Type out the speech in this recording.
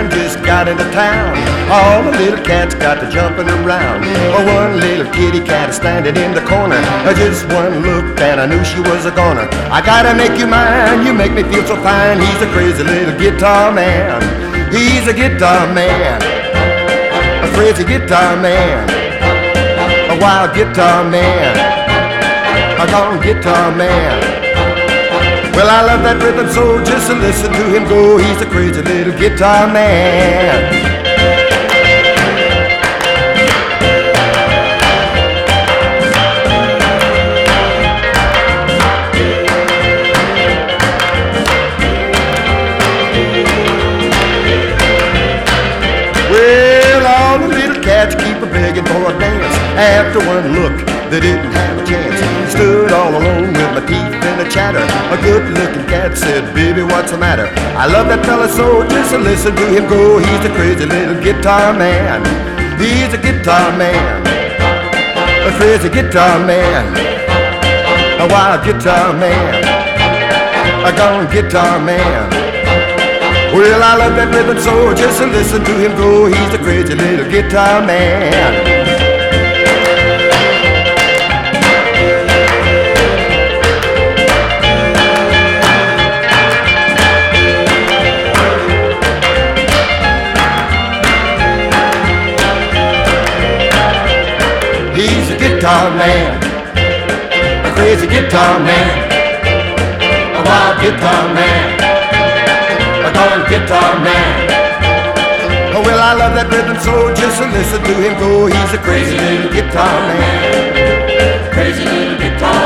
man just got into town. All the little cats got to jumping around. Oh, one little kitty cat standing in the corner. Just one look and I knew she was a goner. I gotta make you mine, you make me feel so fine. He's a crazy little guitar man. He's a guitar man, a crazy guitar man, a wild guitar man, a gone guitar man. Well, I love that rhythm, so just to listen to him go. He's a crazy little guitar man. Well, all the little cats keep a-begging for a dance. After one look, they didn't have a chance. Stood all alone with my teeth in the chatter. A good-looking cat said, baby, what's the matter? I love that fella so, just to listen to him go. He's a crazy little guitar man. He's a guitar man, a crazy guitar man, a wild guitar man, a gone guitar man. Well, I love that rhythm so, just to listen to him go. He's a crazy little guitar man. He's a guitar man, a crazy guitar man, a wild guitar man, a gone guitar man. Oh, well, I love that rhythm so, just to listen to him go. He's a crazy little guitar man, crazy little guitar